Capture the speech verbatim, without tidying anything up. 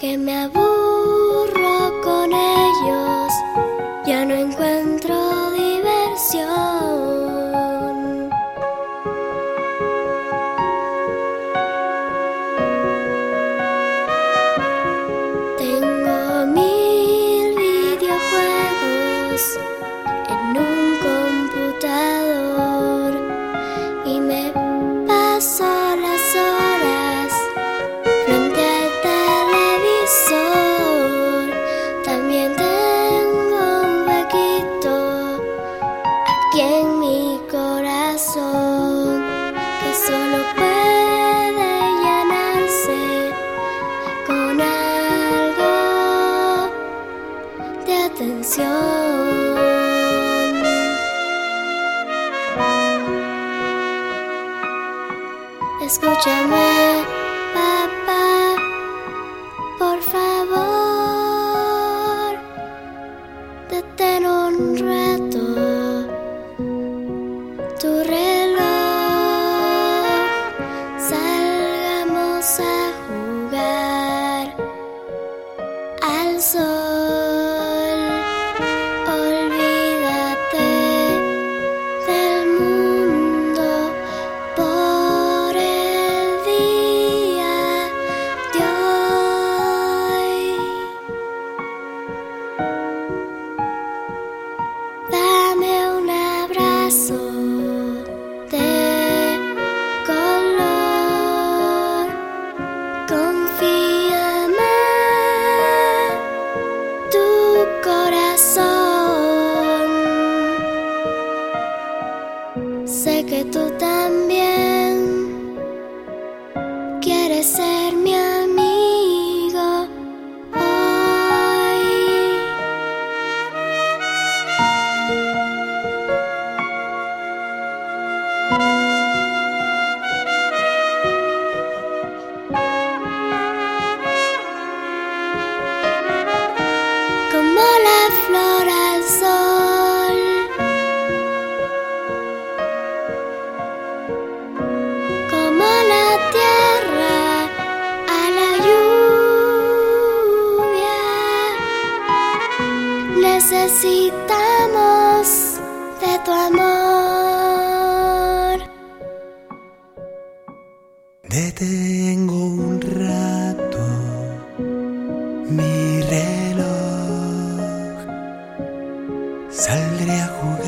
que me aburro con ellos, ya no encuentro diversión. Tengo mil videojuegos en un computador y me paso las horas frente al televisor. También tengo un huequito aquí en mi corazón que solo puede llenarse con algo de atención. Escúchame, papá, por favor, detén un rato tu reloj, salgamos a jugar al sol. Olvídate del mundo por el día de hoy. Dame un abrazo de color, confíame tu corazón. Sé que tú también quieres ser mi amigo hoy. Como la flor al sol, como la tierra a la lluvia, necesitamos de tu amor. Detengo un rato mi reloj, saldré a jugar